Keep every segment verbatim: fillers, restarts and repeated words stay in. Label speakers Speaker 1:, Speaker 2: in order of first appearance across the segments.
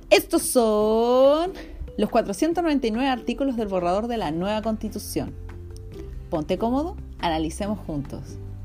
Speaker 1: Estos son los cuatrocientos noventa y nueve artículos del borrador de la nueva Constitución. Ponte cómodo, analicemos juntos.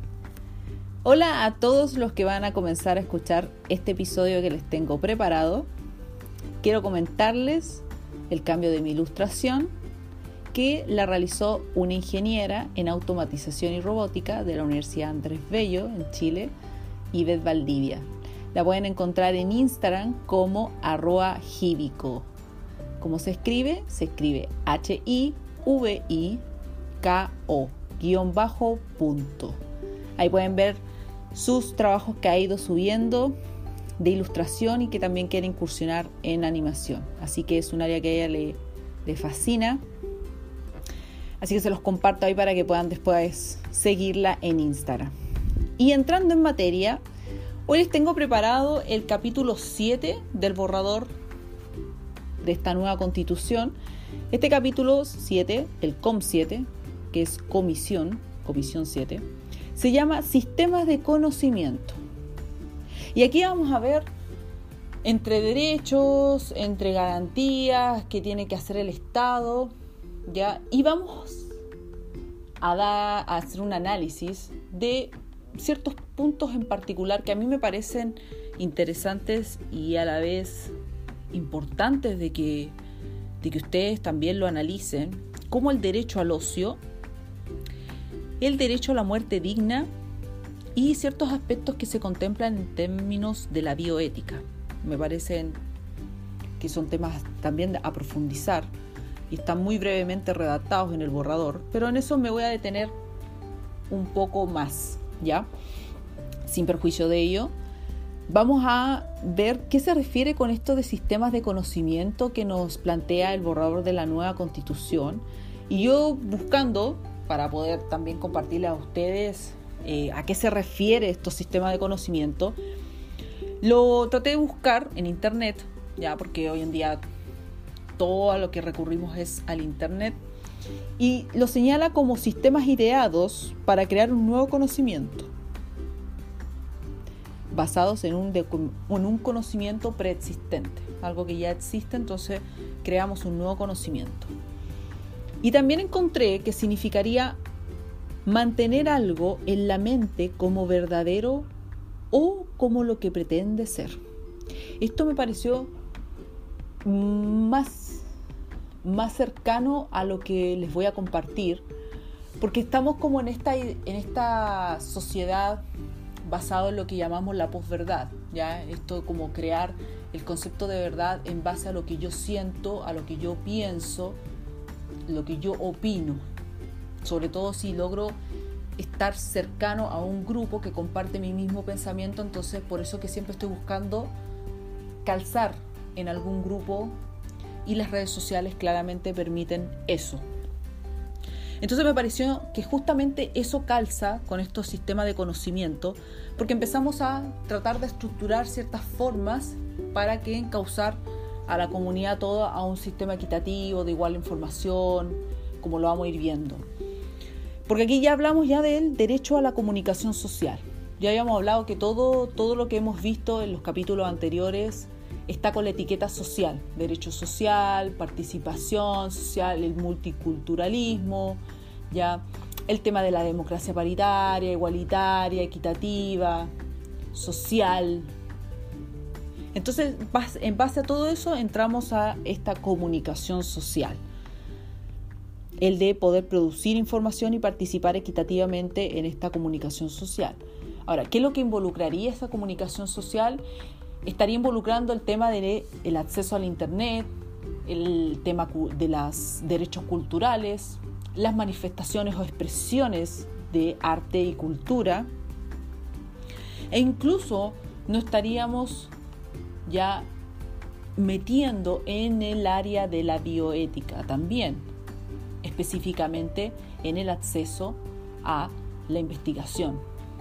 Speaker 1: Hola a todos los que van a comenzar a escuchar este episodio que les tengo preparado. Quiero comentarles el cambio de mi ilustración que la realizó una ingeniera en automatización y robótica de la Universidad Andrés Bello en Chile, Ivette Valdivia. La pueden encontrar en Instagram como arroba hivico. ¿Cómo se escribe? Se escribe H I V I K O guión bajo punto. Ahí pueden ver sus trabajos que ha ido subiendo de ilustración y que también quiere incursionar en animación. Así que es un área que a ella le, le fascina. Así que se los comparto ahí para que puedan después seguirla en Instagram. Y entrando en materia, hoy les tengo preparado el capítulo siete del borrador de esta nueva Constitución. Este capítulo siete, el C O M siete, que es Comisión, Comisión siete, se llama Sistemas de Conocimiento. Y aquí vamos a ver entre derechos, entre garantías que tiene que hacer el Estado, ¿ya? Y vamos a, dar, a hacer un análisis de ciertos puntos en particular que a mí me parecen interesantes y a la vez importantes de que, de que ustedes también lo analicen, como el derecho al ocio, el derecho a la muerte digna y ciertos aspectos que se contemplan en términos de la bioética. Me parecen que son temas también a profundizar y están muy brevemente redactados en el borrador, pero en eso me voy a detener un poco más, ¿ya? Sin perjuicio de ello, vamos a ver qué se refiere con esto de sistemas de conocimiento que nos plantea el borrador de la nueva Constitución. Y yo buscando, para poder también compartirle a ustedes eh, a qué se refiere estos sistemas de conocimiento, lo traté de buscar en internet, ya porque hoy en día todo a lo que recurrimos es al internet, y lo señala como sistemas ideados para crear un nuevo conocimiento, basados en un, de, en un conocimiento preexistente, algo que ya existe, entonces creamos un nuevo conocimiento. Y también encontré que significaría mantener algo en la mente como verdadero o como lo que pretende ser. Esto me pareció más, más cercano a lo que les voy a compartir, porque estamos como en esta, en esta sociedad basado en lo que llamamos la posverdad, ¿ya? Esto como crear el concepto de verdad en base a lo que yo siento, a lo que yo pienso, lo que yo opino, sobre todo si logro estar cercano a un grupo que comparte mi mismo pensamiento. Entonces por eso que siempre estoy buscando calzar en algún grupo y las redes sociales claramente permiten eso. Entonces me pareció que justamente eso calza con estos sistemas de conocimiento, porque empezamos a tratar de estructurar ciertas formas para que encauzar a la comunidad toda a un sistema equitativo, de igual información, como lo vamos a ir viendo. Porque aquí ya hablamos ya del derecho a la comunicación social. Ya habíamos hablado que todo, todo lo que hemos visto en los capítulos anteriores está con la etiqueta social, derecho social, participación social, el multiculturalismo, ya el tema de la democracia paritaria, igualitaria, equitativa, social. Entonces, en base a todo eso, entramos a esta comunicación social, el de poder producir información y participar equitativamente en esta comunicación social. Ahora, ¿qué es lo que involucraría esa comunicación social? Estaría involucrando el tema del acceso al internet, el tema de los derechos culturales, las manifestaciones o expresiones de arte y cultura, e incluso no estaríamos ya metiendo en el área de la bioética también, específicamente en el acceso a la investigación.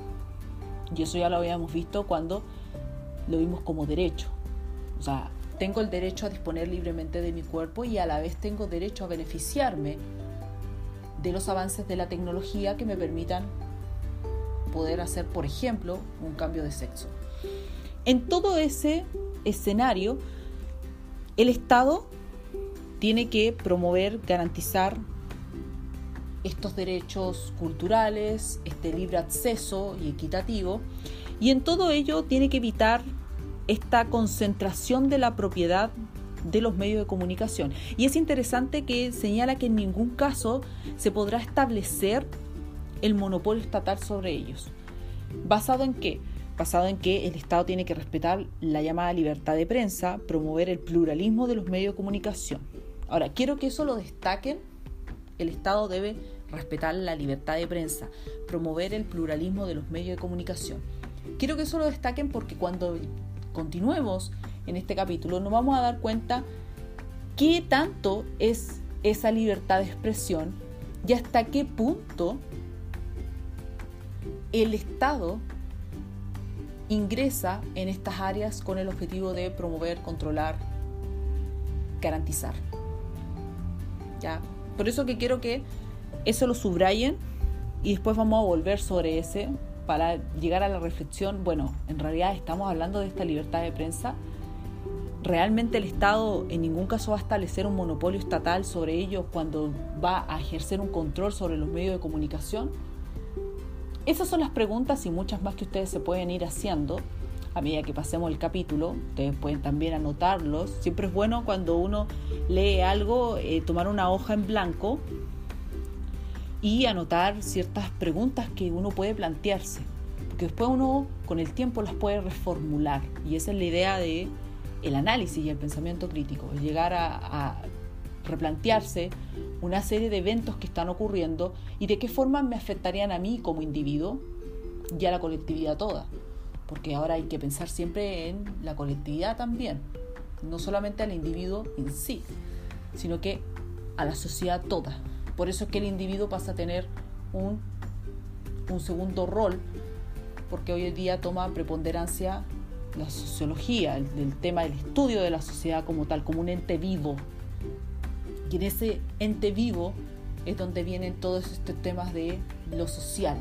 Speaker 1: Y eso ya lo habíamos visto cuando lo vimos como derecho. O sea, tengo el derecho a disponer libremente de mi cuerpo y a la vez tengo derecho a beneficiarme de los avances de la tecnología que me permitan poder hacer, por ejemplo, un cambio de sexo. En todo ese escenario El Estado tiene que promover, garantizar estos derechos culturales, este libre acceso y equitativo, y en todo ello tiene que evitar esta concentración de la propiedad de los medios de comunicación. Y es interesante que señala que en ningún caso se podrá establecer el monopolio estatal sobre ellos. ¿Basado en qué? Basado en que el Estado tiene que respetar la llamada libertad de prensa, promover el pluralismo de los medios de comunicación. Ahora, quiero que eso lo destaquen. El Estado debe respetar la libertad de prensa, promover el pluralismo de los medios de comunicación. Quiero que eso lo destaquen porque cuando continuemos en este capítulo nos vamos a dar cuenta qué tanto es esa libertad de expresión y hasta qué punto el Estado ingresa en estas áreas con el objetivo de promover, controlar, garantizar. ¿Ya? Por eso que quiero que eso lo subrayen y después vamos a volver sobre ese para llegar a la reflexión. Bueno, en realidad estamos hablando de esta libertad de prensa. ¿Realmente el Estado en ningún caso va a establecer un monopolio estatal sobre ellos cuando va a ejercer un control sobre los medios de comunicación? Esas son las preguntas y muchas más que ustedes se pueden ir haciendo a medida que pasemos el capítulo. Ustedes pueden también anotarlos. Siempre es bueno cuando uno lee algo, eh, tomar una hoja en blanco y anotar ciertas preguntas que uno puede plantearse, porque después uno con el tiempo las puede reformular, y esa es la idea de el análisis y el pensamiento crítico, llegar a, a replantearse una serie de eventos que están ocurriendo y de qué forma me afectarían a mí como individuo y a la colectividad toda, porque ahora hay que pensar siempre en la colectividad también, no solamente al individuo en sí, sino que a la sociedad toda. Por eso es que el individuo pasa a tener un, un segundo rol, porque hoy en día toma preponderancia la sociología, el, el tema del estudio de la sociedad como tal, como un ente vivo. Y en ese ente vivo es donde vienen todos estos temas de lo social.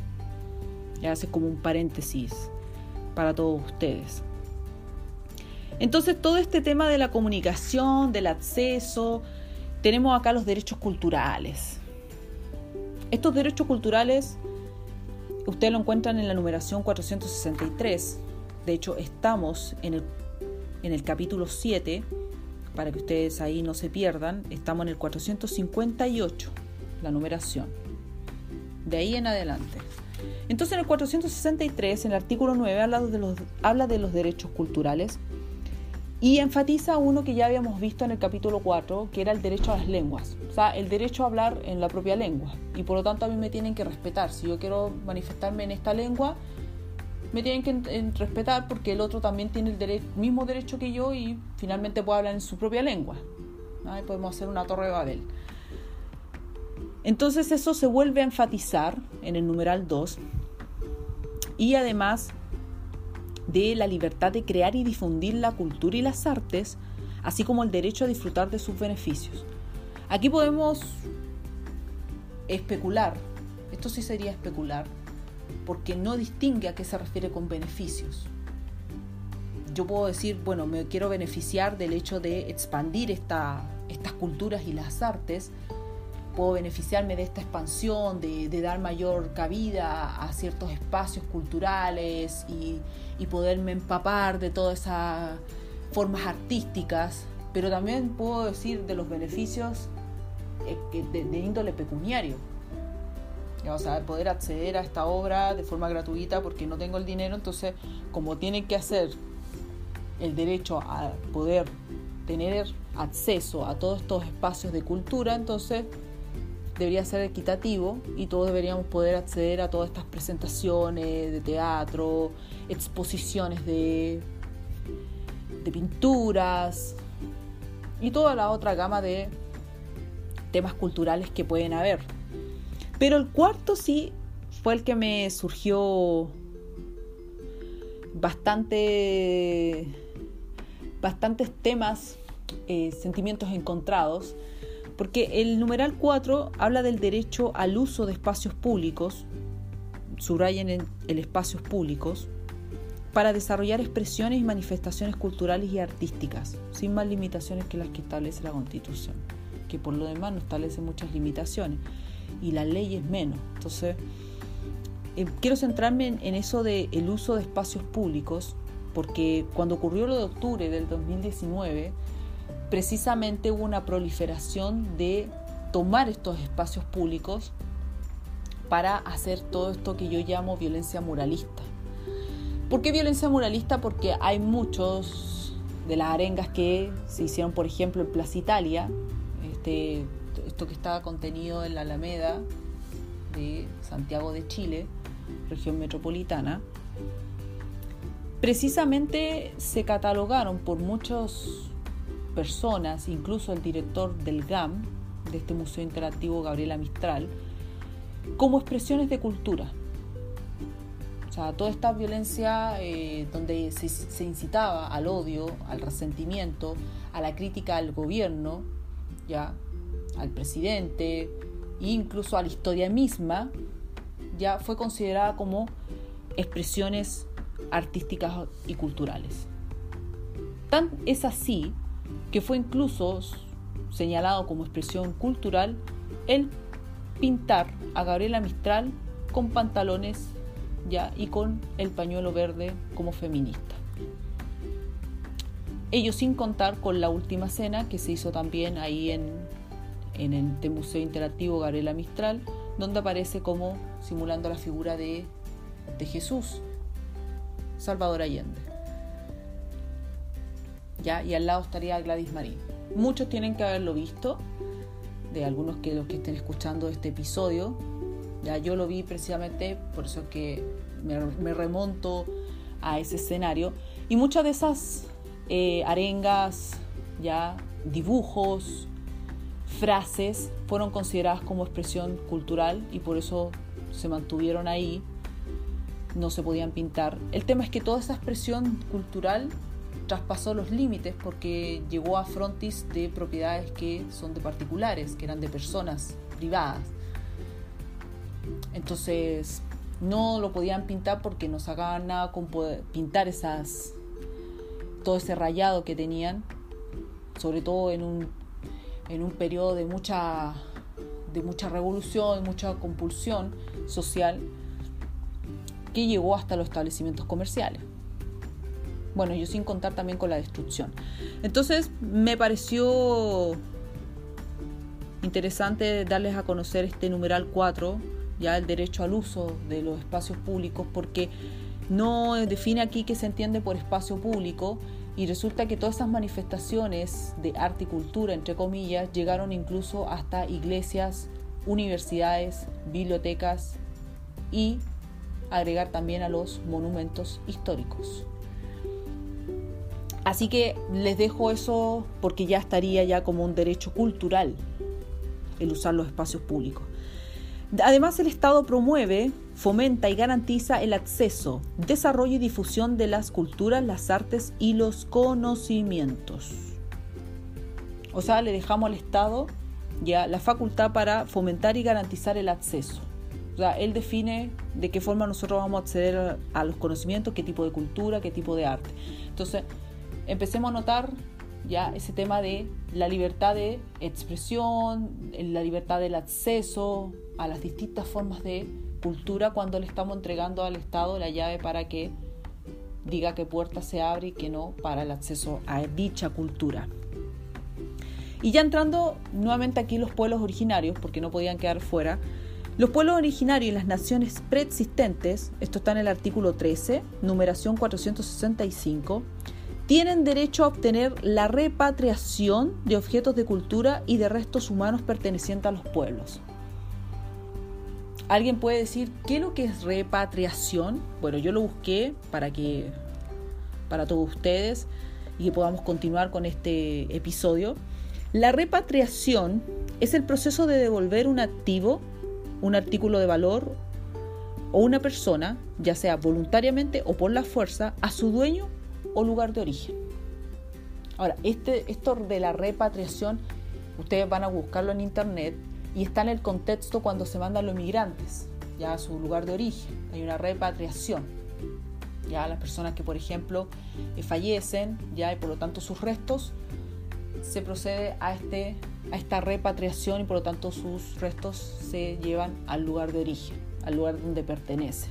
Speaker 1: Ya hace como un paréntesis para todos ustedes. Entonces, todo este tema de la comunicación, del acceso, tenemos acá los derechos culturales. Estos derechos culturales ustedes lo encuentran en la numeración cuatrocientos sesenta y tres. De hecho, estamos en el, en el capítulo siete, para que ustedes ahí no se pierdan. Estamos en el cuatrocientos cincuenta y ocho, la numeración. De ahí en adelante. Entonces, en el cuatrocientos sesenta y tres, en el artículo nueve, habla de los, habla de los derechos culturales. Y enfatiza uno que ya habíamos visto en el capítulo cuatro, que era el derecho a las lenguas. O sea, el derecho a hablar en la propia lengua. Y por lo tanto a mí me tienen que respetar. Si yo quiero manifestarme en esta lengua, me tienen que en, en respetar porque el otro también tiene el dere- mismo derecho que yo y finalmente puede hablar en su propia lengua. Ahí podemos hacer una torre de Babel. Entonces eso se vuelve a enfatizar en el numeral dos. Y además de la libertad de crear y difundir la cultura y las artes, así como el derecho a disfrutar de sus beneficios. Aquí podemos especular, esto sí sería especular, porque no distingue a qué se refiere con beneficios. Yo puedo decir, bueno, me quiero beneficiar del hecho de expandir esta, estas culturas y las artes, puedo beneficiarme de esta expansión, de, de dar mayor cabida a ciertos espacios culturales y, y poderme empapar de todas esas formas artísticas, pero también puedo decir de los beneficios de, de índole pecuniario. O sea, poder acceder a esta obra de forma gratuita porque no tengo el dinero, entonces como tienen que hacer el derecho a poder tener acceso a todos estos espacios de cultura, entonces debería ser equitativo y todos deberíamos poder acceder a todas estas presentaciones de teatro, exposiciones de, de pinturas y toda la otra gama de temas culturales que pueden haber. Pero el cuarto sí fue el que me surgió bastante, bastantes temas, eh, sentimientos encontrados, porque el numeral cuatro habla del derecho al uso de espacios públicos, subrayen el, el espacios públicos, para desarrollar expresiones y manifestaciones culturales y artísticas, sin más limitaciones que las que establece la Constitución, que por lo demás no establece muchas limitaciones, y las leyes menos. Entonces, eh, quiero centrarme en, en eso del uso de espacios públicos, porque cuando ocurrió lo de octubre del dos mil diecinueve, precisamente hubo una proliferación de tomar estos espacios públicos para hacer todo esto que yo llamo violencia muralista. ¿Por qué violencia muralista? Porque hay muchos de las arengas que se hicieron, por ejemplo, en Plaza Italia, este, esto que estaba contenido en la Alameda de Santiago de Chile, región metropolitana, precisamente se catalogaron por muchas personas, incluso el director del G A M, de este Museo Interactivo, Gabriela Mistral, como expresiones de cultura. O sea, toda esta violencia eh, donde se, se incitaba al odio, al resentimiento, a la crítica al gobierno, ya, al presidente, e incluso a la historia misma, ya fue considerada como expresiones artísticas y culturales. Tan es así que fue incluso señalado como expresión cultural el pintar a Gabriela Mistral con pantalones ya y con el pañuelo verde como feminista. Ello sin contar con la última cena que se hizo también ahí en, en el Museo Interactivo Gabriela Mistral, donde aparece como simulando la figura de, de Jesús, Salvador Allende. Ya, y al lado estaría Gladys Marín. Muchos tienen que haberlo visto, de algunos que los que estén escuchando este episodio. Ya, yo lo vi precisamente, por eso es que me, me remonto a ese escenario. Y muchas de esas eh, arengas, ya, dibujos, frases, fueron consideradas como expresión cultural y por eso se mantuvieron ahí, no se podían pintar. El tema es que toda esa expresión cultural traspasó los límites porque llegó a frontis de propiedades que son de particulares, que eran de personas privadas. Entonces no lo podían pintar porque no sacaban nada con poder pintar esas, todo ese rayado que tenían, sobre todo en un, en un periodo de mucha, de mucha revolución, mucha compulsión social que llegó hasta los establecimientos comerciales. Bueno, yo sin contar también con la destrucción. Entonces me pareció interesante darles a conocer este numeral cuatro, ya el derecho al uso de los espacios públicos, porque no define aquí qué se entiende por espacio público y resulta que todas esas manifestaciones de arte y cultura, entre comillas, llegaron incluso hasta iglesias, universidades, bibliotecas y agregar también a los monumentos históricos. Así que les dejo eso porque ya estaría ya como un derecho cultural el usar los espacios públicos. Además, el Estado promueve, fomenta y garantiza el acceso, desarrollo y difusión de las culturas, las artes y los conocimientos. O sea, le dejamos al Estado ya la facultad para fomentar y garantizar el acceso. O sea, él define de qué forma nosotros vamos a acceder a los conocimientos, qué tipo de cultura, qué tipo de arte. Entonces, empecemos a notar ya ese tema de la libertad de expresión, la libertad del acceso a las distintas formas de cultura cuando le estamos entregando al Estado la llave para que diga qué puerta se abre y qué no para el acceso a dicha cultura. Y ya entrando nuevamente aquí los pueblos originarios, porque no podían quedar fuera, los pueblos originarios y las naciones preexistentes, esto está en el artículo trece, numeración cuatrocientos sesenta y cinco, tienen derecho a obtener la repatriación de objetos de cultura y de restos humanos pertenecientes a los pueblos. ¿Alguien puede decir qué es lo que es repatriación? Bueno, yo lo busqué para que para todos ustedes y que podamos continuar con este episodio. La repatriación es el proceso de devolver un activo, un artículo de valor o una persona, ya sea voluntariamente o por la fuerza, a su dueño o lugar de origen. Ahora, este, esto de la repatriación, ustedes van a buscarlo en internet y está en el contexto cuando se mandan los migrantes ya a su lugar de origen. Hay una repatriación. Ya las personas que, por ejemplo, eh, fallecen, ya, y por lo tanto sus restos, se procede a, este, a esta repatriación y por lo tanto sus restos se llevan al lugar de origen, al lugar donde pertenecen.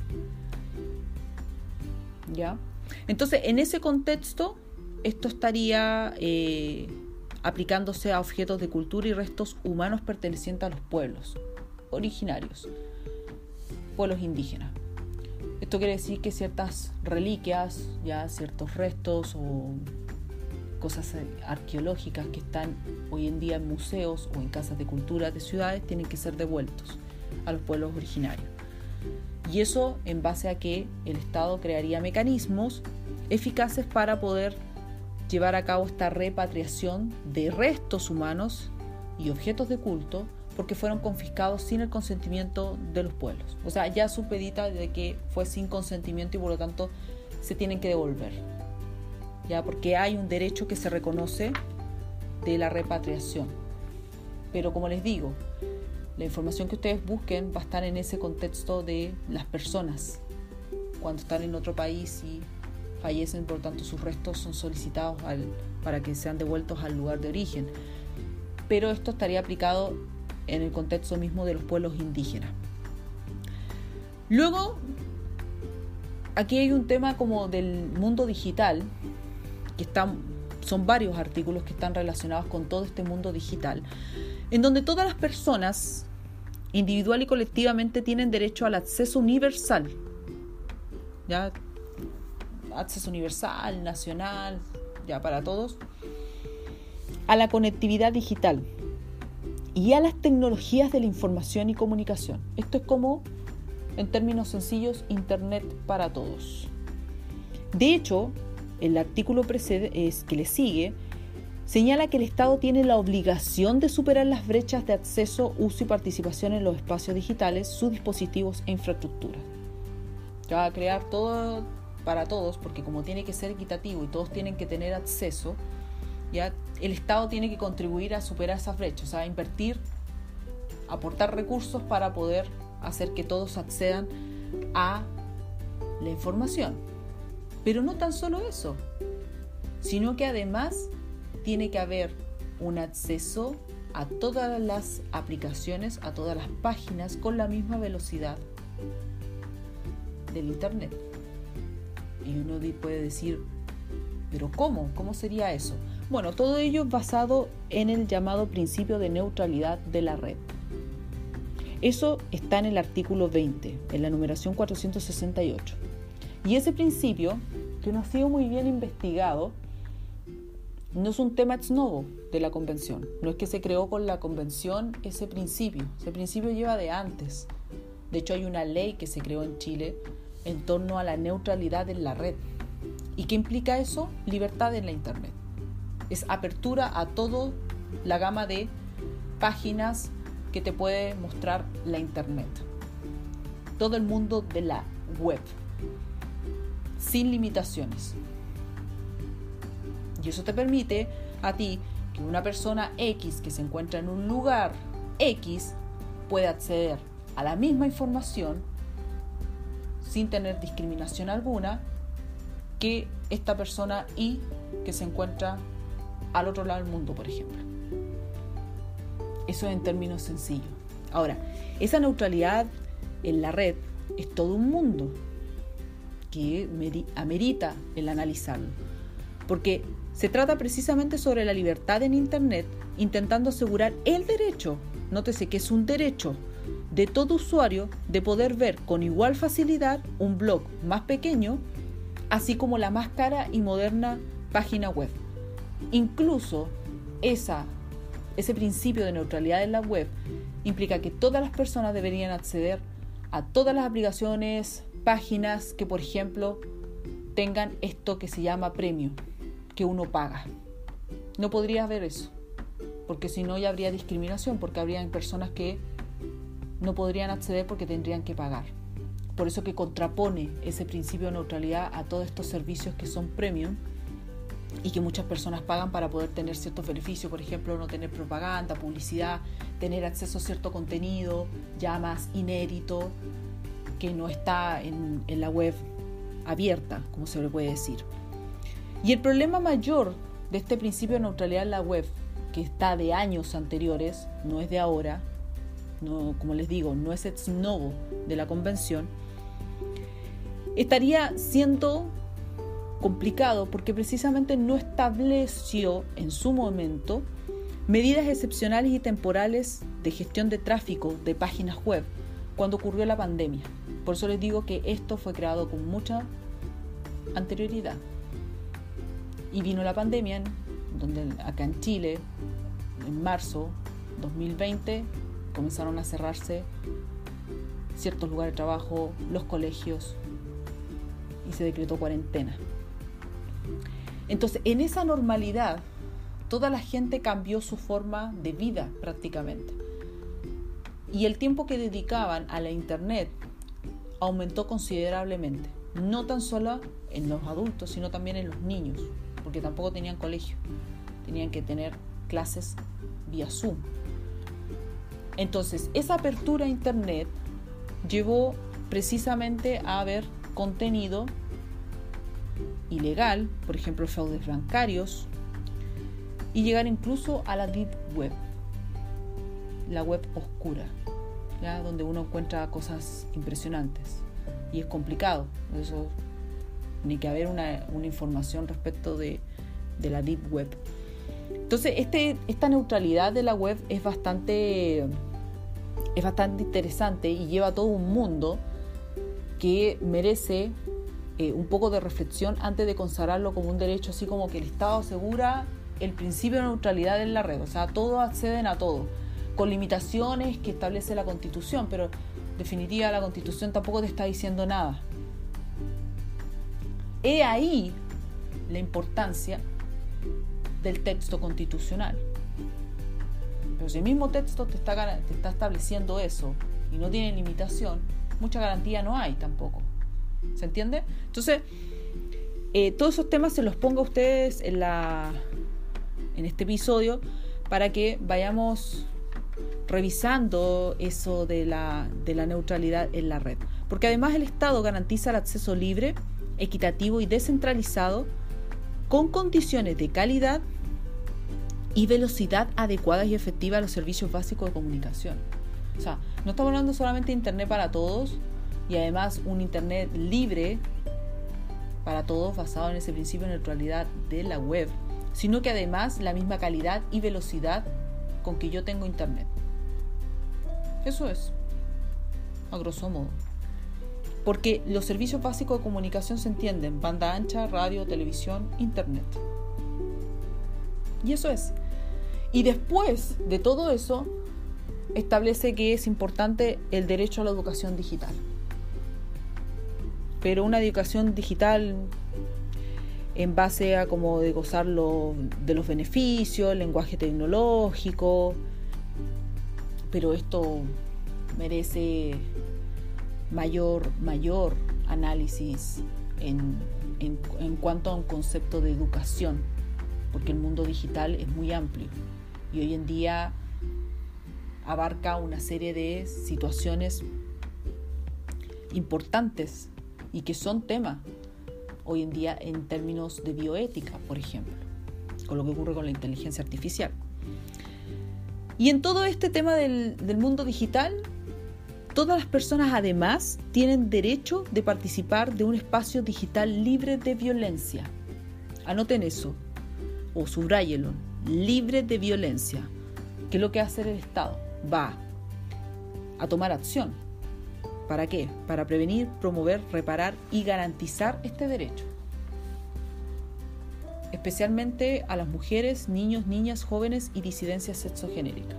Speaker 1: ¿Ya? Entonces, en ese contexto, esto estaría eh, aplicándose a objetos de cultura y restos humanos pertenecientes a los pueblos originarios, pueblos indígenas. Esto quiere decir que ciertas reliquias, ya ciertos restos o cosas arqueológicas que están hoy en día en museos o en casas de cultura de ciudades tienen que ser devueltos a los pueblos originarios. Y eso en base a que el Estado crearía mecanismos eficaces para poder llevar a cabo esta repatriación de restos humanos y objetos de culto porque fueron confiscados sin el consentimiento de los pueblos. O sea, ya supedita de que fue sin consentimiento y por lo tanto se tienen que devolver. Ya, porque hay un derecho que se reconoce de la repatriación. Pero como les digo, la información que ustedes busquen va a estar en ese contexto de las personas. Cuando están en otro país y fallecen, por lo tanto sus restos son solicitados al, para que sean devueltos al lugar de origen. Pero esto estaría aplicado en el contexto mismo de los pueblos indígenas. Luego, aquí hay un tema como del mundo digital, que están, son varios artículos que están relacionados con todo este mundo digital, en donde todas las personas, individual y colectivamente, tienen derecho al acceso universal, ya, acceso universal, nacional, ya para todos, a la conectividad digital y a las tecnologías de la información y comunicación. Esto es como, en términos sencillos, Internet para todos. De hecho, el artículo precede, es, que le sigue señala que el Estado tiene la obligación de superar las brechas de acceso, uso y participación en los espacios digitales, sus dispositivos e infraestructura. Que va a crear todo para todos, porque como tiene que ser equitativo y todos tienen que tener acceso, ya el Estado tiene que contribuir a superar esas brechas, o sea, a invertir, aportar recursos para poder hacer que todos accedan a la información. Pero no tan solo eso, sino que además tiene que haber un acceso a todas las aplicaciones, a todas las páginas con la misma velocidad del Internet. Y uno puede decir, ¿pero cómo? ¿Cómo sería eso? Bueno, todo ello es basado en el llamado principio de neutralidad de la red. Eso está en el artículo veinte, en la numeración cuatrocientos sesenta y ocho. Y ese principio, que no ha sido muy bien investigado, no es un tema ex novo de la convención. No es que se creó con la convención ese principio. Ese principio lleva de antes. De hecho, hay una ley que se creó en Chile en torno a la neutralidad en la red. ¿Y qué implica eso? Libertad en la Internet. Es apertura a toda la gama de páginas que te puede mostrar la Internet. Todo el mundo de la web. Sin limitaciones. Y eso te permite a ti que una persona X que se encuentra en un lugar X pueda acceder a la misma información sin tener discriminación alguna que esta persona Y que se encuentra al otro lado del mundo, por ejemplo. Eso en términos sencillos. Ahora, esa neutralidad en la red es todo un mundo que amerita el analizarlo, porque se trata precisamente sobre la libertad en Internet, intentando asegurar el derecho, nótese que es un derecho de todo usuario de poder ver con igual facilidad un blog más pequeño, así como la más cara y moderna página web. Incluso esa, ese principio de neutralidad en la web implica que todas las personas deberían acceder a todas las aplicaciones, páginas que, por ejemplo, tengan esto que se llama premium, que uno paga. No podría haber eso, porque si no ya habría discriminación, porque habrían personas que no podrían acceder porque tendrían que pagar. Por eso que contrapone ese principio de neutralidad a todos estos servicios que son premium y que muchas personas pagan para poder tener ciertos beneficios, por ejemplo, no tener propaganda, publicidad, tener acceso a cierto contenido ya más inédito, que no está en, en la web abierta, como se le puede decir. Y el problema mayor de este principio de neutralidad en la web, que está de años anteriores, no es de ahora, no, como les digo, no es ex novo de la convención, estaría siendo complicado porque precisamente no estableció en su momento medidas excepcionales y temporales de gestión de tráfico de páginas web cuando ocurrió la pandemia. Por eso les digo que esto fue creado con mucha anterioridad. Y vino la pandemia, donde acá en Chile, en marzo dos mil veinte, comenzaron a cerrarse ciertos lugares de trabajo, los colegios, y se decretó cuarentena. Entonces, en esa normalidad, toda la gente cambió su forma de vida prácticamente. Y el tiempo que dedicaban a la internet aumentó considerablemente. No tan solo en los adultos, sino también en los niños, porque tampoco tenían colegio. Tenían que tener clases vía Zoom. Entonces, esa apertura a internet llevó precisamente a haber contenido ilegal, por ejemplo, fraudes bancarios, y llegar incluso a la deep web, la web oscura, ¿ya? Donde uno encuentra cosas impresionantes y es complicado. Eso, ni que haber una, una información respecto de, de la deep web. Entonces, este, esta neutralidad de la web es bastante, es bastante interesante y lleva todo un mundo que merece eh, un poco de reflexión antes de consagrarlo como un derecho, así como que el Estado asegura el principio de neutralidad en la red. O sea, todos acceden a todo, con limitaciones que establece la Constitución, pero en definitiva la Constitución tampoco te está diciendo nada. He ahí la importancia del texto constitucional. Pero si el mismo texto te está, te está estableciendo eso y no tiene limitación, mucha garantía no hay tampoco. ¿Se entiende? Entonces, eh, todos esos temas se los pongo a ustedes en, la, en este episodio para que vayamos revisando eso de la, de la neutralidad en la red. Porque además el Estado garantiza el acceso libre, equitativo y descentralizado con condiciones de calidad y velocidad adecuadas y efectivas a los servicios básicos de comunicación. O sea, no estamos hablando solamente de Internet para todos y además un Internet libre para todos basado en ese principio de neutralidad de la web, sino que además la misma calidad y velocidad con que yo tengo Internet. Eso es, a grosso modo. Porque los servicios básicos de comunicación se entienden: banda ancha, radio, televisión, Internet. Y eso es. Y después de todo eso, establece que es importante el derecho a la educación digital. Pero una educación digital en base a como de gozar lo, de los beneficios, el lenguaje tecnológico. Pero esto merece mayor, mayor análisis en, en, en cuanto a un concepto de educación, porque el mundo digital es muy amplio y hoy en día abarca una serie de situaciones importantes y que son tema hoy en día en términos de bioética, por ejemplo, con lo que ocurre con la inteligencia artificial. Y en todo este tema del, del mundo digital, todas las personas además tienen derecho de participar de un espacio digital libre de violencia. Anoten eso o subráyenlo: libre de violencia. ¿Qué es lo que va a hacer el Estado? Va a tomar acción. ¿Para qué? Para prevenir, promover, reparar y garantizar este derecho. Especialmente a las mujeres, niños, niñas, jóvenes y disidencias sexogenéricas.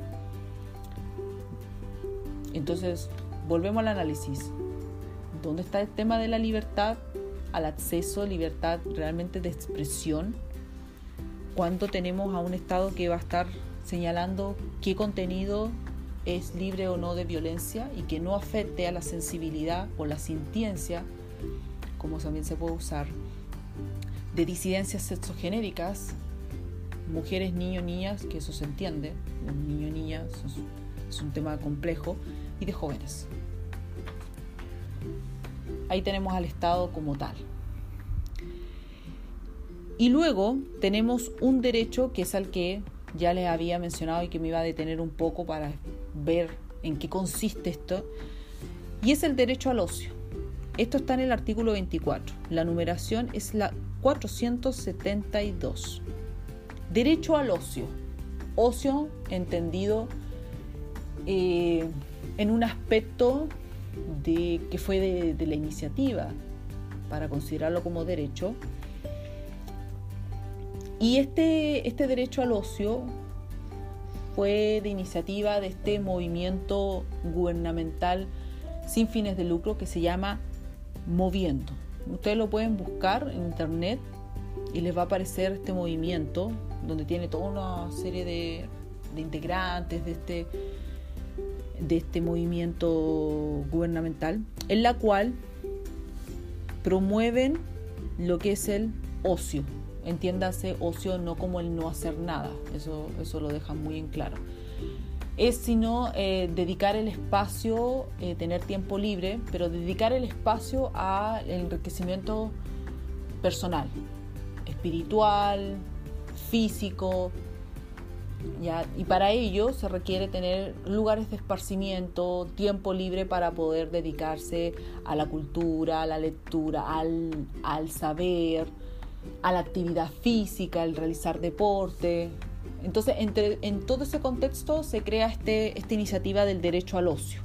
Speaker 1: Entonces, volvemos al análisis. ¿Dónde está el tema de la libertad al acceso, libertad realmente de expresión? ¿Cuándo tenemos a un Estado que va a estar señalando qué contenido es libre o no de violencia y que no afecte a la sensibilidad o la sintiencia, como también se puede usar, de disidencias sexogenéricas, mujeres, niños, niñas, que eso se entiende, los niños, niñas, es un tema complejo, y de jóvenes? ahí tenemos al Estado como tal. Y luego tenemos un derecho que es al que ya les había mencionado y que me iba a detener un poco para ver en qué consiste esto, y es el derecho al ocio. Esto está en el artículo veinticuatro. La numeración es la cuatrocientos setenta y dos. Derecho al ocio. Ocio entendido eh, en un aspecto de, que fue de, de la iniciativa para considerarlo como derecho. Y este, este derecho al ocio fue de iniciativa de este movimiento gubernamental sin fines de lucro que se llama Moviendo. Ustedes lo pueden buscar en internet y les va a aparecer este movimiento donde tiene toda una serie de, de integrantes de este, de este movimiento gubernamental, en la cual promueven lo que es el ocio. Entiéndase ocio no como el no hacer nada, eso, eso lo dejan muy en claro. Es sino eh, dedicar el espacio, eh, tener tiempo libre, pero dedicar el espacio al enriquecimiento personal, espiritual, físico, ¿ya? Y para ello se requiere tener lugares de esparcimiento, tiempo libre para poder dedicarse a la cultura, a la lectura, al, al saber, a la actividad física, al realizar deporte. Entonces, entre, en todo ese contexto se crea este, esta iniciativa del derecho al ocio.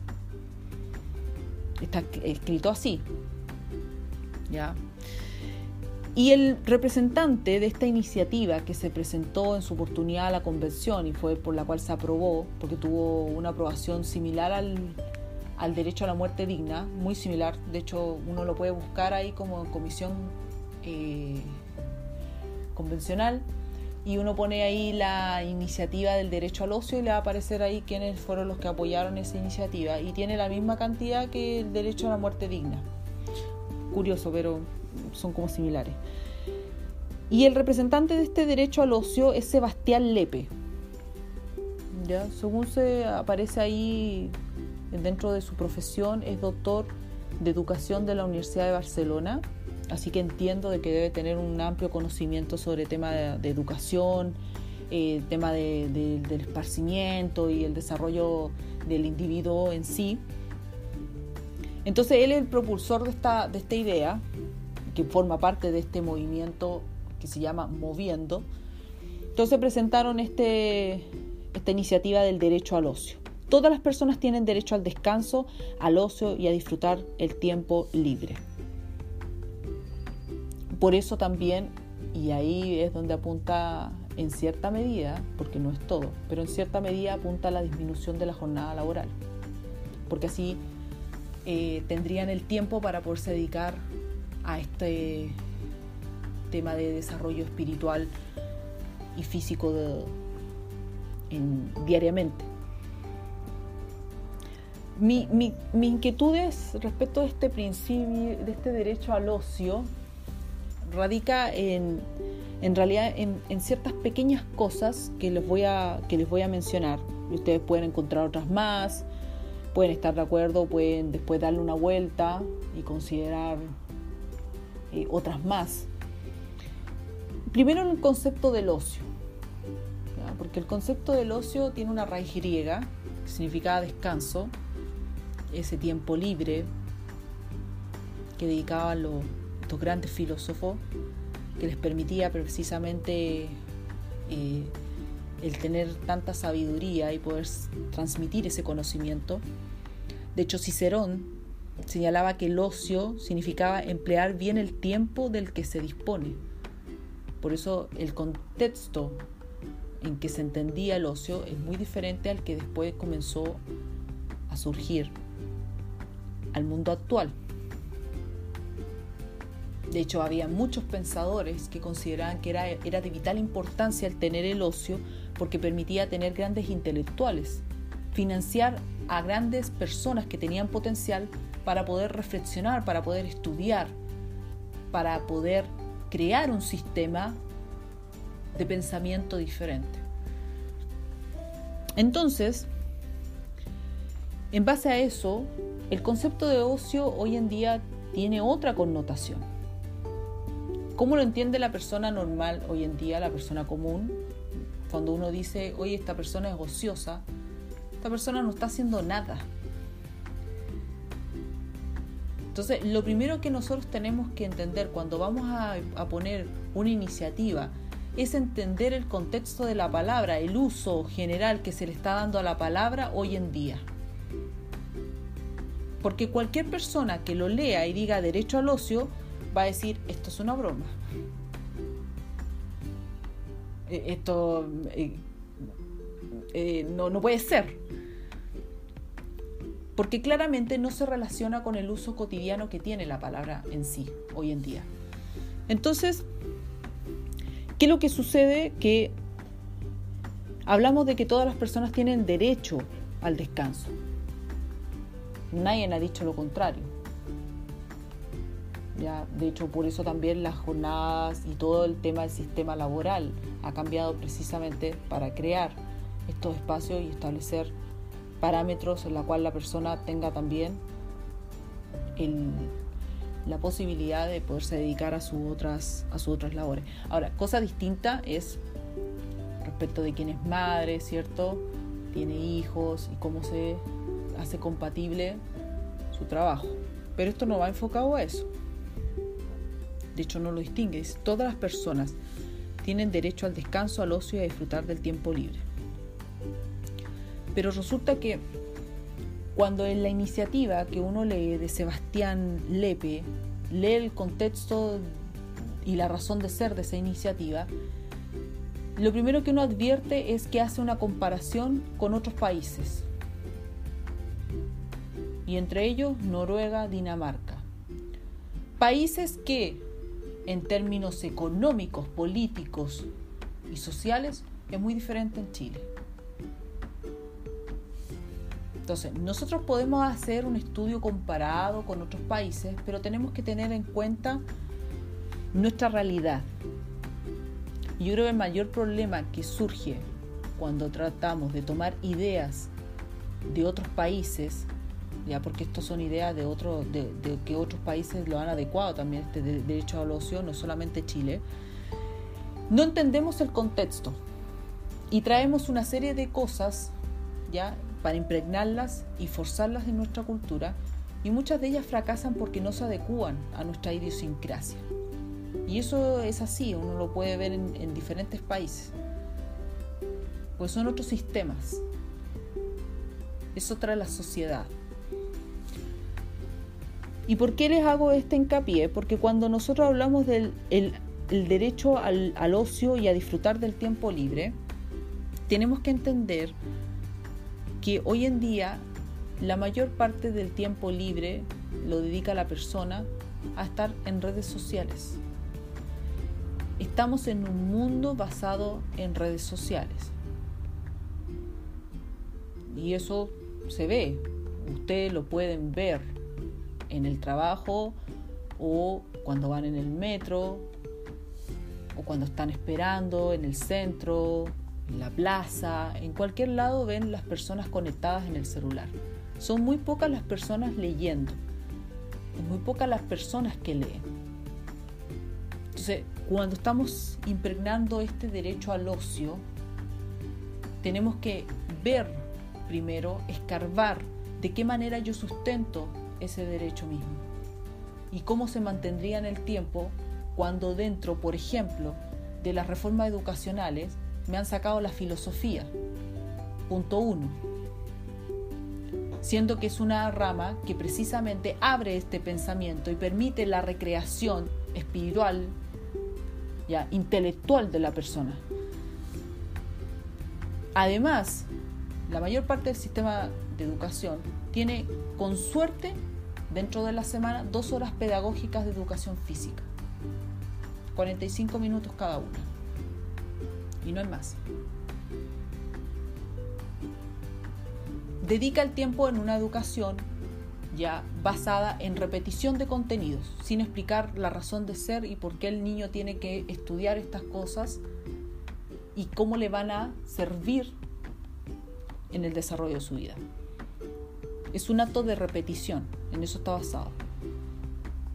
Speaker 1: Está escrito así, ¿ya? Y el representante de esta iniciativa que se presentó en su oportunidad a la convención y fue por la cual se aprobó, porque tuvo una aprobación similar al, al derecho a la muerte digna, muy similar, de hecho uno lo puede buscar ahí como comisión eh, convencional, y uno pone ahí la iniciativa del derecho al ocio y le va a aparecer ahí quiénes fueron los que apoyaron esa iniciativa, y tiene la misma cantidad que el derecho a la muerte digna. Curioso, pero son como similares. Y el representante de este derecho al ocio es Sebastián Lepe, ¿ya? Según se aparece ahí dentro de su profesión, es doctor de educación de la Universidad de Barcelona, así que entiendo de que debe tener un amplio conocimiento sobre el tema de, de educación, el eh, tema de, de, del esparcimiento y el desarrollo del individuo en sí. Entonces él es el propulsor de esta, de esta idea, que forma parte de este movimiento que se llama Moviendo. Entonces presentaron este, esta iniciativa del derecho al ocio. Todas las personas tienen derecho al descanso, al ocio y a disfrutar el tiempo libre. Por eso también, y ahí es donde apunta en cierta medida, porque no es todo, pero en cierta medida apunta a la disminución de la jornada laboral, porque así eh, tendrían el tiempo para poderse dedicar a este tema de desarrollo espiritual y físico de, en, diariamente. Mi, mi, mi inquietudes respecto de este principio, de este derecho al ocio, radica en, en realidad en, en ciertas pequeñas cosas que les voy a, que les voy a mencionar. Ustedes pueden encontrar otras más, pueden estar de acuerdo, pueden después darle una vuelta y considerar eh, otras más. Primero, el concepto del ocio, ¿ya? Porque el concepto del ocio tiene una raíz griega que significa descanso, ese tiempo libre que dedicaban los estos grandes filósofos, que les permitía precisamente eh, el tener tanta sabiduría y poder transmitir ese conocimiento. De hecho, Cicerón señalaba que el ocio significaba emplear bien el tiempo del que se dispone. Por eso el contexto en que se entendía el ocio es muy diferente al que después comenzó a surgir al mundo actual. De hecho, había muchos pensadores que consideraban que era, era de vital importancia el tener el ocio porque permitía tener grandes intelectuales, financiar a grandes personas que tenían potencial para poder reflexionar, para poder estudiar, para poder crear un sistema de pensamiento diferente. Entonces, en base a eso, el concepto de ocio hoy en día tiene otra connotación. ¿Cómo lo entiende la persona normal hoy en día, la persona común? Cuando uno dice, oye, esta persona es ociosa, esta persona no está haciendo nada. Entonces, lo primero que nosotros tenemos que entender cuando vamos a, a poner una iniciativa es entender el contexto de la palabra, el uso general que se le está dando a la palabra hoy en día. Porque cualquier persona que lo lea y diga derecho al ocio va a decir, esto es una broma. Esto eh, eh, no, no puede ser. Porque claramente no se relaciona con el uso cotidiano que tiene la palabra en sí, hoy en día. Entonces, ¿qué es lo que sucede? Que hablamos de que todas las personas tienen derecho al descanso. Nadie ha dicho lo contrario. Ya, de hecho, por eso también las jornadas y todo el tema del sistema laboral ha cambiado precisamente para crear estos espacios y establecer parámetros en la cual la persona tenga también el, la posibilidad de poderse dedicar a sus otras, a sus otras labores. Ahora, cosa distinta es respecto de quién es madre, ¿cierto? Tiene hijos y cómo se hace compatible su trabajo. Pero esto no va enfocado a eso. De hecho, no lo distingue. Es, todas las personas tienen derecho al descanso, al ocio y a disfrutar del tiempo libre. Pero resulta que cuando en la iniciativa que uno lee de Sebastián Lepe, lee el contexto y la razón de ser de esa iniciativa, lo primero que uno advierte es que hace una comparación con otros países. Y entre ellos Noruega, Dinamarca. Países que en términos económicos, políticos y sociales es muy diferente en Chile. Entonces, nosotros podemos hacer un estudio comparado con otros países, pero tenemos que tener en cuenta nuestra realidad. Y yo creo que el mayor problema que surge cuando tratamos de tomar ideas de otros países, ya porque estos son ideas de, otro, de, de que otros países lo han adecuado también, este de, derecho al ocio, no solamente Chile, no entendemos el contexto y traemos una serie de cosas ya para impregnarlas y forzarlas en nuestra cultura, y muchas de ellas fracasan porque no se adecúan a nuestra idiosincrasia. Y eso es así, uno lo puede ver en, en diferentes países, pues son otros sistemas, es otra la sociedad. ¿Y por qué les hago este hincapié? Porque cuando nosotros hablamos del el, el derecho al, al ocio y a disfrutar del tiempo libre, tenemos que entender que hoy en día la mayor parte del tiempo libre lo dedica la persona a estar en redes sociales. Estamos en un mundo basado en redes sociales. Y eso se ve, ustedes lo pueden ver en el trabajo o cuando van en el metro o cuando están esperando en el centro, en la plaza, en cualquier lado ven las personas conectadas en el celular. Son muy pocas las personas leyendo, son muy pocas las personas que leen. Entonces, cuando estamos impregnando este derecho al ocio, tenemos que ver primero, escarbar de qué manera yo sustento ese derecho mismo y cómo se mantendría en el tiempo cuando dentro, por ejemplo, de las reformas educacionales me han sacado la filosofía, punto uno, siendo que es una rama que precisamente abre este pensamiento y permite la recreación espiritual, ya, intelectual de la persona. Además, la mayor parte del sistema de educación tiene, con suerte, dentro de la semana, dos horas pedagógicas de educación física, cuarenta y cinco minutos cada una. Y no hay más. Dedica el tiempo en una educación ya basada en repetición de contenidos, sin explicar la razón de ser y por qué el niño tiene que estudiar estas cosas y cómo le van a servir en el desarrollo de su vida. Es un acto de repetición, en eso está basado.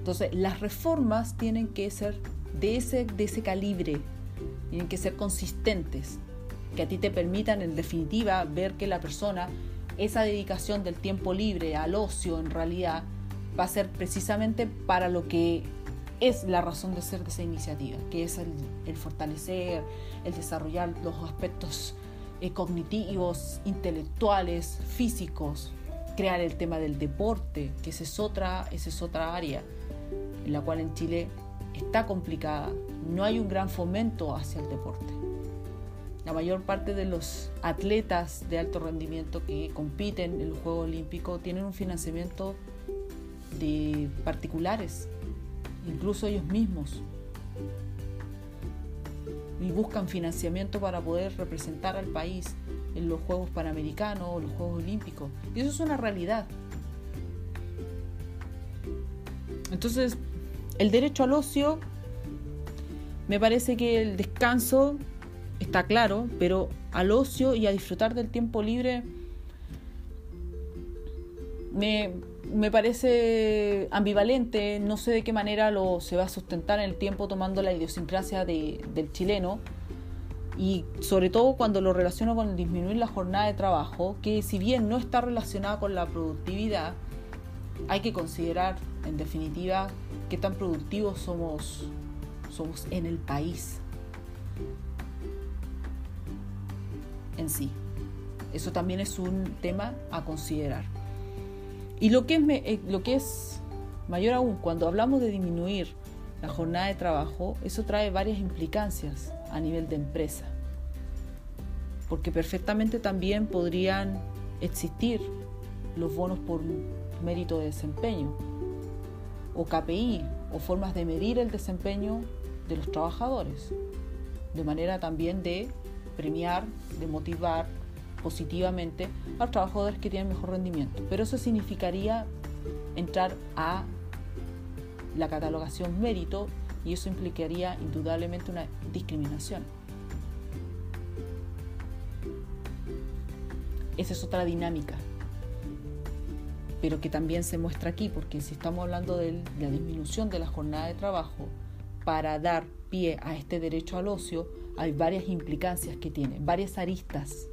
Speaker 1: Entonces, las reformas tienen que ser de ese, de ese calibre, tienen que ser consistentes, que a ti te permitan en definitiva ver que la persona, esa dedicación del tiempo libre al ocio en realidad va a ser precisamente para lo que es la razón de ser de esa iniciativa, que es el, el fortalecer, el desarrollar los aspectos eh, cognitivos, intelectuales, físicos, crear el tema del deporte, que esa es otra, esa es otra área en la cual en Chile está complicada, no hay un gran fomento hacia el deporte. La mayor parte de los atletas de alto rendimiento que compiten en los Juegos Olímpicos tienen un financiamiento de particulares, incluso ellos mismos, y buscan financiamiento para poder representar al país en los Juegos Panamericanos o los Juegos Olímpicos, y eso es una realidad. Entonces, el derecho al ocio, me parece que el descanso está claro, pero al ocio y a disfrutar del tiempo libre me, me parece ambivalente. No sé de qué manera lo se va a sustentar en el tiempo tomando la idiosincrasia de, del chileno, y sobre todo cuando lo relaciono con el disminuir la jornada de trabajo, que si bien no está relacionada con la productividad, hay que considerar en definitiva qué tan productivos somos, somos en el país en sí. Eso también es un tema a considerar. Y lo que es, me, lo que es mayor aún, cuando hablamos de disminuir la jornada de trabajo, eso trae varias implicancias a nivel de empresa, porque perfectamente también podrían existir los bonos por mérito de desempeño, o K P I, o formas de medir el desempeño de los trabajadores, de manera también de premiar, de motivar positivamente a los trabajadores que tienen mejor rendimiento. Pero eso significaría entrar a la catalogación mérito, y eso implicaría indudablemente una discriminación. Esa es otra dinámica, pero que también se muestra aquí, porque si estamos hablando de la disminución de la jornada de trabajo para dar pie a este derecho al ocio, hay varias implicancias que tiene, varias aristas.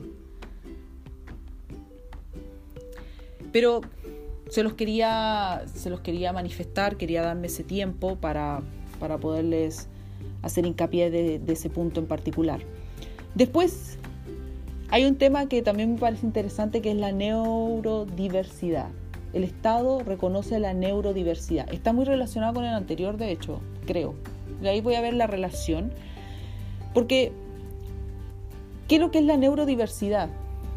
Speaker 1: Pero se los quería, se los quería manifestar, quería darme ese tiempo para, para poderles hacer hincapié de, de ese punto en particular. Después hay un tema que también me parece interesante, que es la neurodiversidad. El Estado reconoce la neurodiversidad. Está muy relacionado con el anterior, de hecho, creo. De ahí voy a ver la relación. Porque, ¿qué es lo que es la neurodiversidad?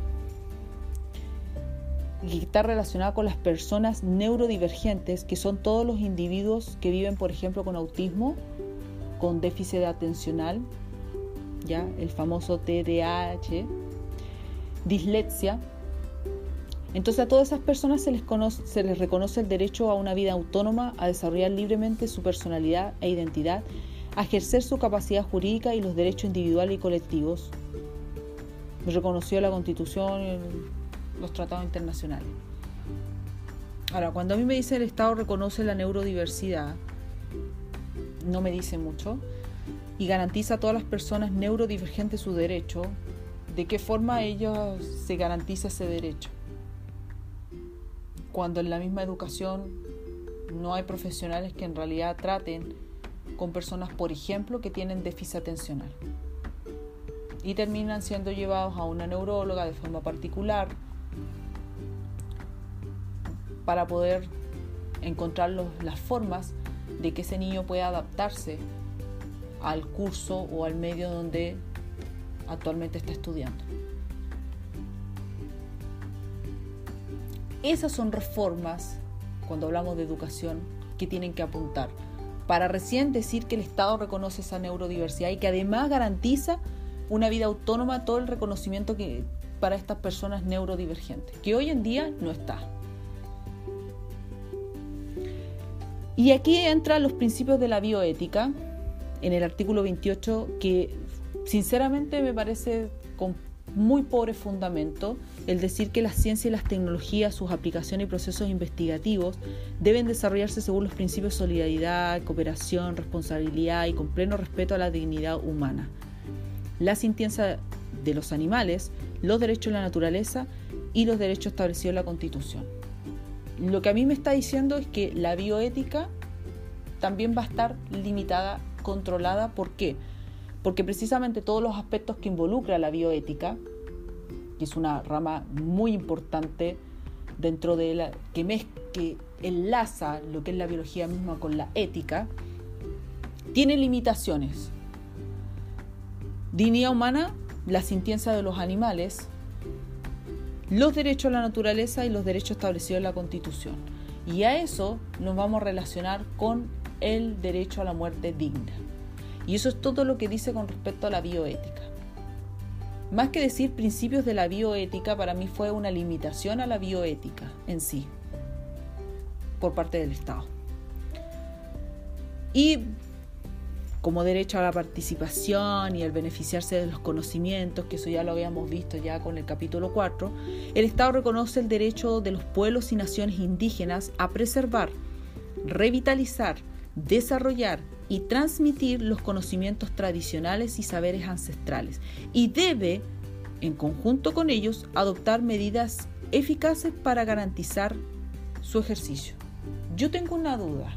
Speaker 1: Y está relacionada con las personas neurodivergentes, que son todos los individuos que viven, por ejemplo, con autismo, con déficit atencional, ya el famoso T D A H, dislexia. Entonces a todas esas personas se les, conoce, se les reconoce el derecho a una vida autónoma, a desarrollar libremente su personalidad e identidad, a ejercer su capacidad jurídica y los derechos individuales y colectivos, reconoció la Constitución y los tratados internacionales. Ahora, cuando a mí me dice el Estado reconoce la neurodiversidad, no me dice mucho, y garantiza a todas las personas neurodivergentes su derecho. ¿De qué forma ellos se garantiza ese derecho? Cuando en la misma educación no hay profesionales que en realidad traten con personas, por ejemplo, que tienen déficit atencional, y terminan siendo llevados a una neuróloga de forma particular para poder encontrar los, las formas de que ese niño pueda adaptarse al curso o al medio donde actualmente está estudiando. Esas son reformas, cuando hablamos de educación, que tienen que apuntar para recién decir que el Estado reconoce esa neurodiversidad y que además garantiza una vida autónoma, todo el reconocimiento que para estas personas neurodivergentes, que hoy en día no está. Y aquí entran los principios de la bioética en el artículo veintiocho, que sinceramente me parece muy pobre fundamento el decir que la ciencia y las tecnologías, sus aplicaciones y procesos investigativos deben desarrollarse según los principios de solidaridad, cooperación, responsabilidad y con pleno respeto a la dignidad humana, la sintiencia de los animales, los derechos de la naturaleza y los derechos establecidos en la Constitución. Lo que a mí me está diciendo es que la bioética también va a estar limitada, controlada. ¿Por qué? Porque precisamente todos los aspectos que involucra la bioética, que es una rama muy importante dentro de la que, mez, que enlaza lo que es la biología misma con la ética, tiene limitaciones. Dignidad humana, la sintiencia de los animales, los derechos a la naturaleza y los derechos establecidos en la Constitución. Y a eso nos vamos a relacionar con el derecho a la muerte digna. Y eso es todo lo que dice con respecto a la bioética. Más que decir principios de la bioética, para mí fue una limitación a la bioética en sí, por parte del Estado. Y como derecho a la participación y el beneficiarse de los conocimientos, que eso ya lo habíamos visto ya con el capítulo cuatro, el Estado reconoce el derecho de los pueblos y naciones indígenas a preservar, revitalizar, desarrollar y transmitir los conocimientos tradicionales y saberes ancestrales, y debe, en conjunto con ellos, adoptar medidas eficaces para garantizar su ejercicio. Yo tengo una duda.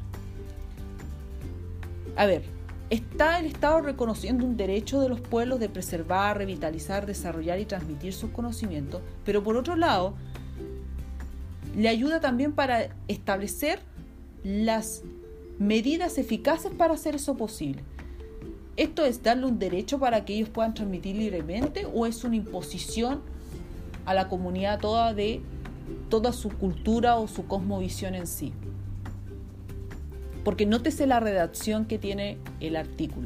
Speaker 1: A ver, ¿está el Estado reconociendo un derecho de los pueblos de preservar, revitalizar, desarrollar y transmitir sus conocimientos? Pero por otro lado, le ayuda también para establecer las medidas eficaces para hacer eso posible. ¿Esto es darle un derecho para que ellos puedan transmitir libremente o es una imposición a la comunidad toda de toda su cultura o su cosmovisión en sí? Porque nótese la redacción que tiene el artículo.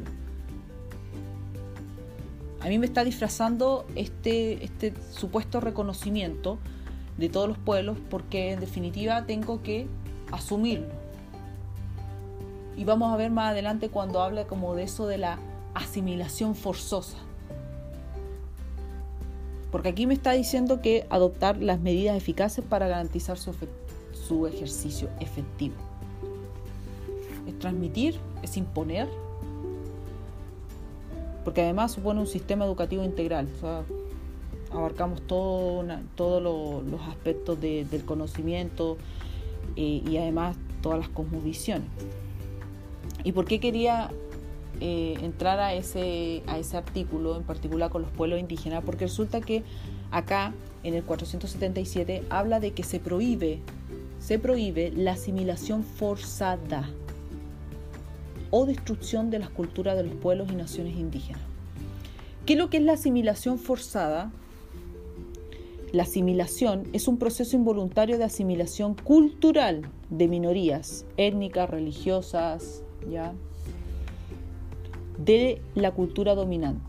Speaker 1: A mí me está disfrazando este, este supuesto reconocimiento de todos los pueblos, porque en definitiva tengo que asumirlo. Y vamos a ver más adelante cuando habla como de eso de la asimilación forzosa. Porque aquí me está diciendo que adoptar las medidas eficaces para garantizar su, su ejercicio efectivo. Es transmitir, es imponer, porque además supone un sistema educativo integral. O sea, abarcamos todo una, todos lo, los aspectos de, del conocimiento eh, y además todas las cosmovisiones. ¿Y por qué quería eh, entrar a ese, a ese artículo, en particular con los pueblos indígenas? Porque resulta que acá, en el cuatrocientos setenta y siete, habla de que se prohíbe, se prohíbe la asimilación forzada o destrucción de las culturas de los pueblos y naciones indígenas. ¿Qué es lo que es la asimilación forzada? La asimilación es un proceso involuntario de asimilación cultural de minorías étnicas, religiosas, ¿ya?, de la cultura dominante.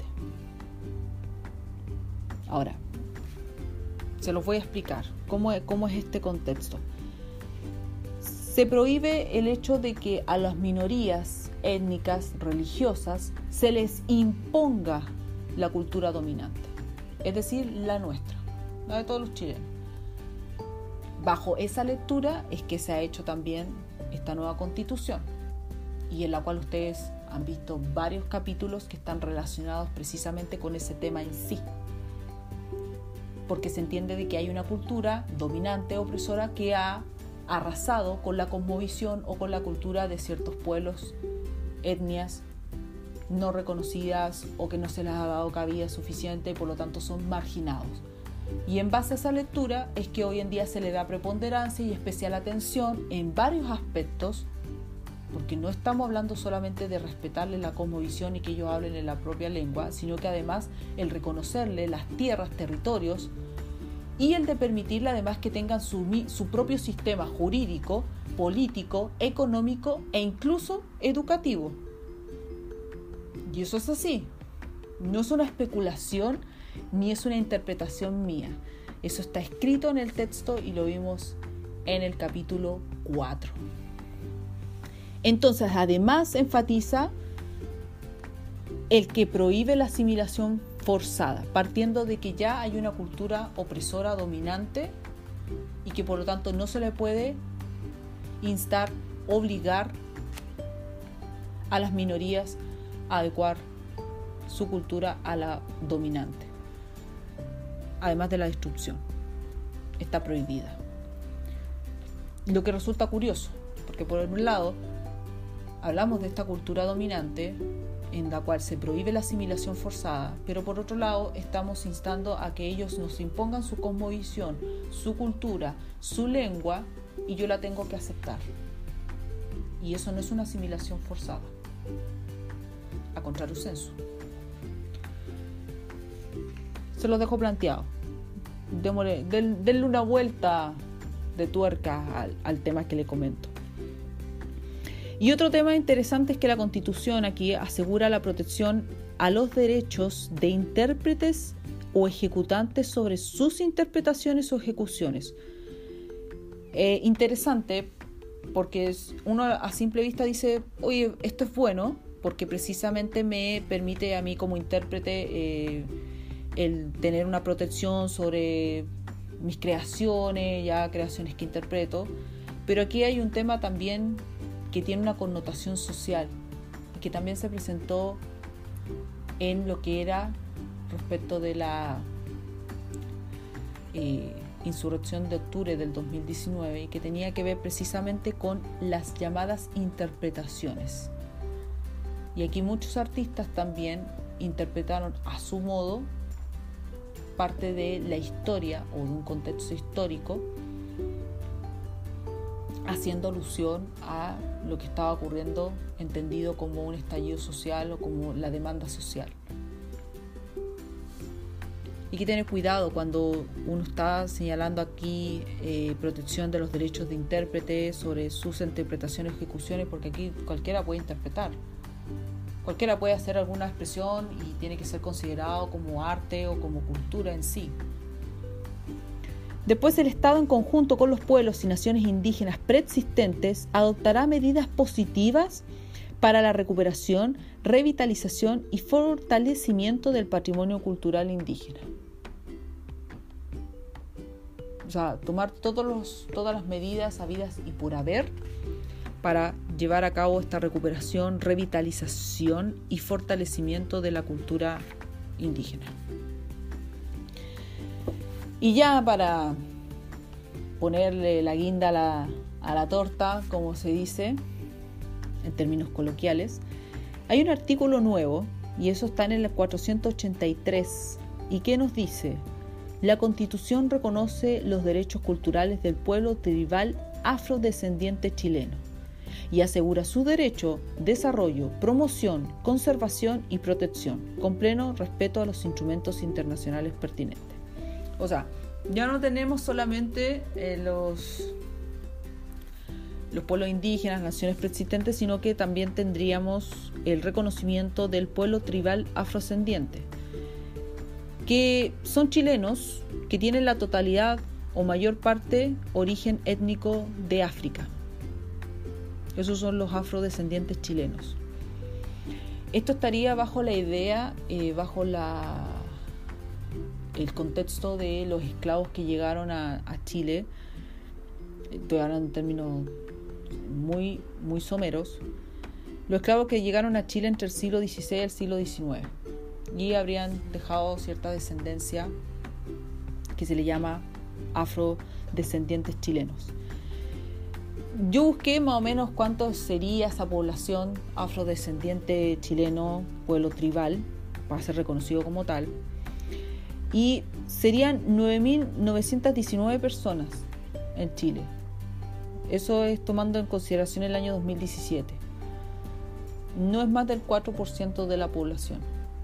Speaker 1: Ahora, se los voy a explicar cómo es, cómo es este contexto. Se prohíbe el hecho de que a las minorías étnicas, religiosas, se les imponga la cultura dominante, es decir, la nuestra, la de todos los chilenos. Bajo esa lectura es que se ha hecho también esta nueva constitución, y en la cual ustedes han visto varios capítulos que están relacionados precisamente con ese tema en sí, porque se entiende de que hay una cultura dominante, opresora, que ha arrasado con la cosmovisión o con la cultura de ciertos pueblos, etnias no reconocidas o que no se les ha dado cabida suficiente y por lo tanto son marginados. Y en base a esa lectura es que hoy en día se le da preponderancia y especial atención en varios aspectos, porque no estamos hablando solamente de respetarle la cosmovisión y que ellos hablen en la propia lengua, sino que además el reconocerle las tierras, territorios, y el de permitirle además que tengan su, su propio sistema jurídico, político, económico e incluso educativo. Y eso es así. No es una especulación ni es una interpretación mía. Eso está escrito en el texto y lo vimos en el capítulo cuatro. Entonces, además enfatiza el que prohíbe la asimilación forzada, partiendo de que ya hay una cultura opresora dominante y que por lo tanto no se le puede instar, obligar a las minorías a adecuar su cultura a la dominante. Además de la destrucción, está prohibida. Lo que resulta curioso, porque por un lado hablamos de esta cultura dominante en la cual se prohíbe la asimilación forzada, pero por otro lado estamos instando a que ellos nos impongan su cosmovisión, su cultura, su lengua, y yo la tengo que aceptar. Y eso no es una asimilación forzada, a contrario sensu. Se los dejo planteado. Démosle, den, denle una vuelta de tuerca al, al tema que le comento. Y otro tema interesante es que la Constitución aquí asegura la protección a los derechos de intérpretes o ejecutantes sobre sus interpretaciones o ejecuciones. Eh, interesante porque uno a simple vista dice, oye, esto es bueno porque precisamente me permite a mí como intérprete eh, el tener una protección sobre mis creaciones, ya creaciones que interpreto. Pero aquí hay un tema también que tiene una connotación social y que también se presentó en lo que era respecto de la eh, insurrección de octubre del dos mil diecinueve, y que tenía que ver precisamente con las llamadas interpretaciones. Y aquí muchos artistas también interpretaron a su modo parte de la historia o de un contexto histórico, haciendo alusión a lo que estaba ocurriendo, entendido como un estallido social o como la demanda social. Hay que tener cuidado cuando uno está señalando aquí eh, protección de los derechos de intérprete sobre sus interpretaciones y ejecuciones, porque aquí cualquiera puede interpretar. Cualquiera puede hacer alguna expresión y tiene que ser considerado como arte o como cultura en sí. Después, el Estado, en conjunto con los pueblos y naciones indígenas preexistentes, adoptará medidas positivas para la recuperación, revitalización y fortalecimiento del patrimonio cultural indígena. O sea, tomar todos los, todas las medidas habidas y por haber para llevar a cabo esta recuperación, revitalización y fortalecimiento de la cultura indígena. Y ya para ponerle la guinda a la, a la torta, como se dice en términos coloquiales, hay un artículo nuevo, y eso está en el cuatrocientos ochenta y tres, y que nos dice: la Constitución reconoce los derechos culturales del pueblo tribal afrodescendiente chileno y asegura su derecho, desarrollo, promoción, conservación y protección, con pleno respeto a los instrumentos internacionales pertinentes. O sea, ya no tenemos solamente eh, los, los pueblos indígenas, naciones preexistentes, sino que también tendríamos el reconocimiento del pueblo tribal afrodescendiente, que son chilenos, que tienen la totalidad o mayor parte origen étnico de África. Esos son los afrodescendientes chilenos. Esto estaría bajo la idea, eh, bajo la... el contexto de los esclavos que llegaron a, a Chile. Estoy hablando en términos muy, muy someros. Los esclavos que llegaron a Chile entre el siglo dieciséis y el siglo diecinueve y habrían dejado cierta descendencia que se le llama afrodescendientes chilenos. Yo busqué más o menos cuánto sería esa población afrodescendiente chileno, pueblo tribal, para ser reconocido como tal. Y serían nueve mil novecientas diecinueve personas en Chile. Eso es tomando en consideración el año dos mil diecisiete. No es más del cuatro por ciento de la población.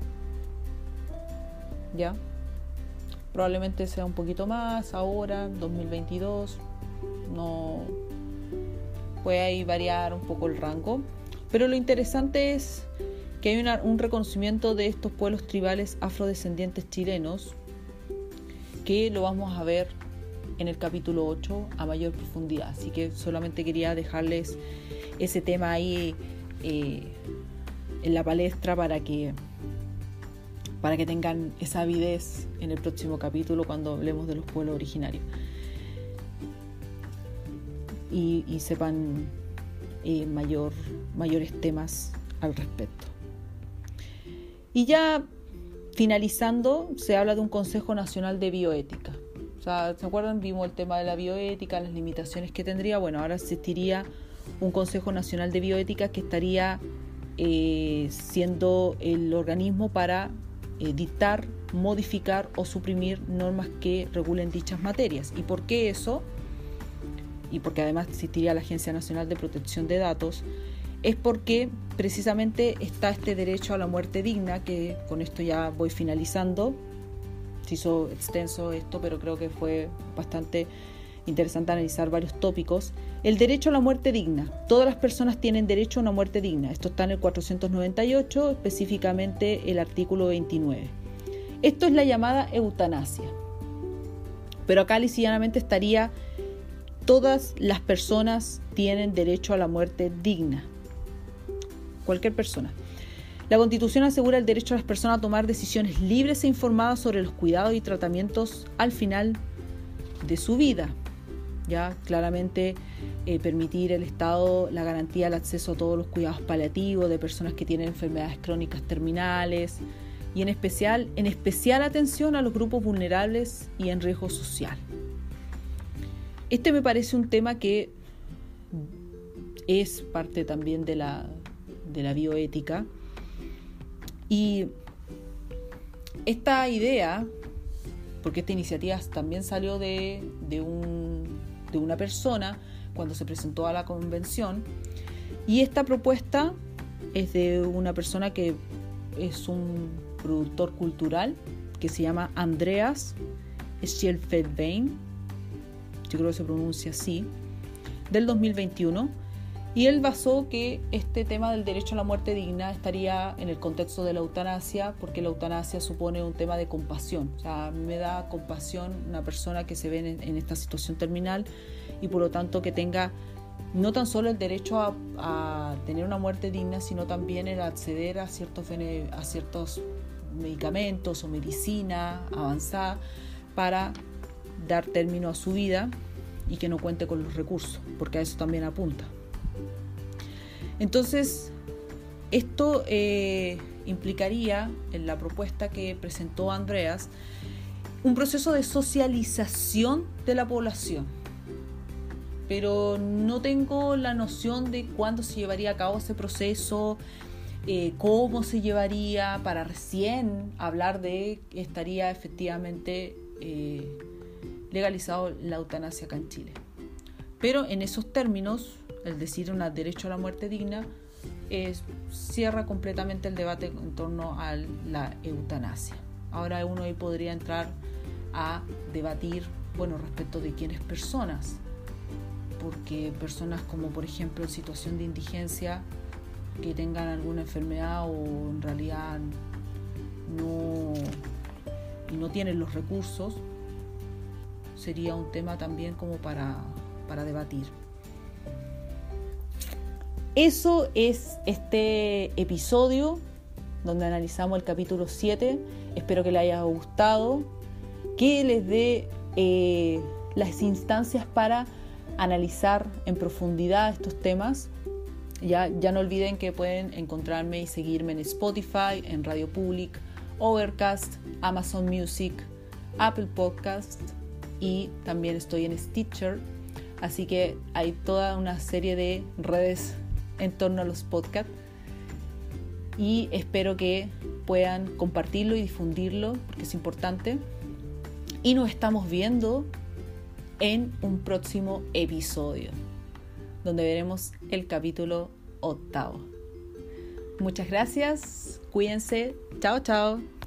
Speaker 1: ¿Ya? Probablemente sea un poquito más ahora, dos mil veintidós. No puede ahí variar un poco el rango. Pero lo interesante es que hay una, un reconocimiento de estos pueblos tribales afrodescendientes chilenos, que lo vamos a ver en el capítulo ocho a mayor profundidad. Así que solamente quería dejarles ese tema ahí eh, en la palestra para que para que tengan esa avidez en el próximo capítulo cuando hablemos de los pueblos originarios y, y sepan eh, mayor, mayores temas al respecto. Y ya finalizando, se habla de un Consejo Nacional de Bioética. O sea, ¿se acuerdan? Vimos el tema de la bioética, las limitaciones que tendría. Bueno, ahora existiría un Consejo Nacional de Bioética que estaría eh, siendo el organismo para eh, dictar, modificar o suprimir normas que regulen dichas materias. ¿Y por qué eso? Y porque además existiría la Agencia Nacional de Protección de Datos, es porque precisamente está este derecho a la muerte digna, que con esto ya voy finalizando. Se hizo extenso esto, pero creo que fue bastante interesante analizar varios tópicos. El derecho a la muerte digna. Todas las personas tienen derecho a una muerte digna. Esto está en el cuatrocientos noventa y ocho, específicamente el artículo veintinueve. Esto es la llamada eutanasia. Pero acá lisillanamente estaría: todas las personas tienen derecho a la muerte digna. Cualquier persona. La Constitución asegura el derecho a las personas a tomar decisiones libres e informadas sobre los cuidados y tratamientos al final de su vida. Ya claramente eh, permitir el Estado la garantía del acceso a todos los cuidados paliativos de personas que tienen enfermedades crónicas terminales y en especial, en especial atención a los grupos vulnerables y en riesgo social. Este me parece un tema que es parte también de la, de la bioética. Y esta idea, porque esta iniciativa también salió de, de, un, de una persona cuando se presentó a la convención, y esta propuesta es de una persona que es un productor cultural que se llama Andreas Schjelfvedbein, yo creo que se pronuncia así, del dos mil veintiuno. Y él basó que este tema del derecho a la muerte digna estaría en el contexto de la eutanasia, porque la eutanasia supone un tema de compasión. O sea, a mí me da compasión una persona que se ve en, en esta situación terminal y por lo tanto que tenga no tan solo el derecho a, a tener una muerte digna, sino también el acceder a ciertos, a ciertos medicamentos o medicina avanzada para dar término a su vida y que no cuente con los recursos, porque a eso también apunta. Entonces, esto eh, implicaría, en la propuesta que presentó Andreas, un proceso de socialización de la población. Pero no tengo la noción de cuándo se llevaría a cabo ese proceso, eh, cómo se llevaría, para recién hablar de que estaría efectivamente eh, legalizado la eutanasia acá en Chile. Pero en esos términos, el decir un derecho a la muerte digna es, cierra completamente el debate en torno a la eutanasia. Ahora uno ahí podría entrar a debatir, bueno, respecto de quiénes personas, porque personas como por ejemplo en situación de indigencia que tengan alguna enfermedad o en realidad no, no tienen los recursos, sería un tema también como para, para debatir. Eso es este episodio donde analizamos el capítulo siete. Espero que les haya gustado, que les dé eh, las instancias para analizar en profundidad estos temas. Ya, ya no olviden que pueden encontrarme y seguirme en Spotify, en Radio Public, Overcast, Amazon Music, Apple Podcast y también estoy en Stitcher. Así que hay toda una serie de redes en torno a los podcasts y espero que puedan compartirlo y difundirlo porque es importante. Y nos estamos viendo en un próximo episodio donde veremos el capítulo octavo. Muchas gracias, cuídense, chao chao.